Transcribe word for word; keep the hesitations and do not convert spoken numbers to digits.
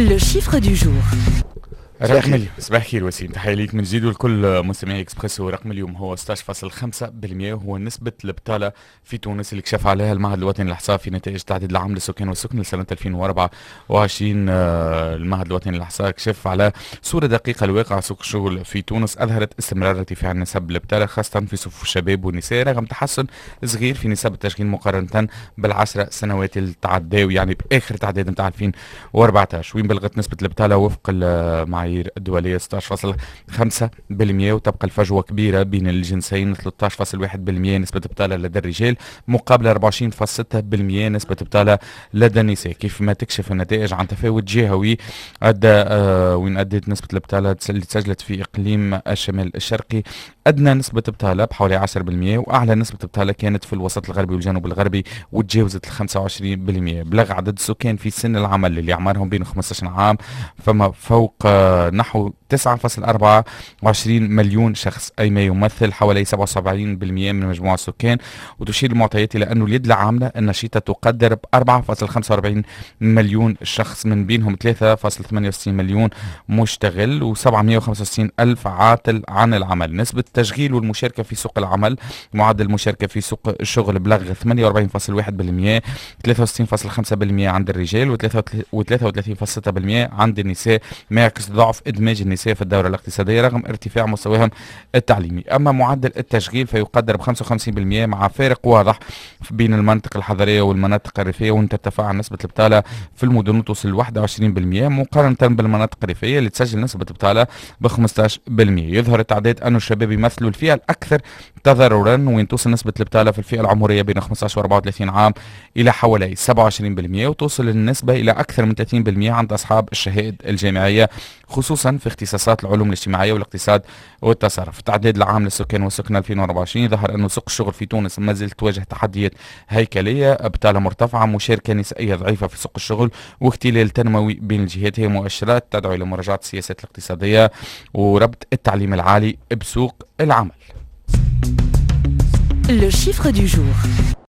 Le chiffre du jour. رقم اليوم. صباح الخير وسيم، تحية ليك من جديد ولكل مستمعي اكسبريسو. رقم اليوم هو ستة عشر فاصلة خمسة بالمئة، وهو نسبة البطالة في تونس اللي كشف عليها المعهد الوطني للإحصاء في نتائج تعديل العام للسكان والسكن لسنة ألفين وأربعة وعشرين. آه، المعهد الوطني للإحصاء كشف على صورة دقيقة لواقع سوق الشغل في تونس، أظهرت استمرار ارتفاع نسب البطالة خاصة في صفوف الشباب والنساء، رغم تحسن صغير في نسب التشغيل مقارنة بالعشر سنوات اللي تعداو، يعني بآخر تعداد نتاع ألفين وأربعة عشر، وين بلغت نسبة البطالة وفق المعايير الدولية ستة عشر فاصلة خمسة بالمئة، وتبقى الفجوة كبيرة بين الجنسين ثلاثة عشر فاصلة واحد بالمئة نسبة بطالة لدى الرجال مقابل أربعة وعشرين فاصلة ستة بالمئة نسبة بطالة لدى النساء، كيف ما تكشف النتائج عن تفاوت جهوي أدى آه وين أدت نسبة البطالة اللي تسجلت في إقليم الشمال الشرقي أدنى نسبة بطالة بحوالي عشرة بالمئة، وأعلى نسبة بطالة كانت في الوسط الغربي والجنوب الغربي وتجاوزت ال خمسة وعشرين بالمئة. بلغ عدد السكان في سن العمل اللي أعمارهم بين خمسة عشر عام فما فوق آه نحو تسعة فاصلة أربعة وعشرين مليون شخص، أي ما يمثل حوالي سبعة وسبعين بالمئة من مجموع السكان. وتشير المعطيات إلى أن اليد العاملة النشيطة تقدر ب أربعة فاصلة خمسة وأربعين مليون شخص، من بينهم ثلاثة فاصلة ثمانية وستين مليون مشتغل وسبعمئة وخمسة وستين ألف عاطل عن العمل. نسبة التشغيل والمشاركة في سوق العمل، معدل المشاركة في سوق الشغل بلغ ثمانية وأربعين فاصلة واحد بالمئة، ثلاثة وستين فاصلة خمسة بالمئة عند الرجال و33 فاصلة ستة بالمئة عند النساء، ما يعكس ضعف إدماج النساء في الدورة الاقتصادية رغم ارتفاع مستواهم التعليمي. أما معدل التشغيل فيقدر ب خمسة وخمسين بالمئة مع فارق واضح بين المناطق الحضرية والمناطق الريفية، وان ترتفع نسبة البطالة في المدن وتوصل واحد وعشرين بالمئة مقارنة بالمناطق الريفية اللي تسجل نسبة البطالة ب خمسة عشر بالمئة. يظهر التعداد أن الشباب يمثلوا الفئة الأكثر تضررا، وين توصل نسبة البطالة في الفئة العمرية بين خمسة عشر و أربعة وثلاثين عام إلى حوالي سبعة وعشرين بالمئة، وتوصل النسبة إلى أكثر من ثلاثين بالمئة عند أصحاب الشهائد الجامعية خصوصا في اختصاصات العلوم الاجتماعية والاقتصاد والتصرف. التعداد العام للسكان والسكن ألفين وأربعة وعشرين ظهر أن سوق الشغل في تونس ما زالت تواجه تحديات هيكلية، بطالة مرتفعة، مشاركة نسائية ضعيفة في سوق الشغل، واختلال تنموي بين الجهات، هي مؤشرات تدعو إلى مراجعة السياسات الاقتصادية وربط التعليم العالي بسوق العمل. Le chiffre du jour.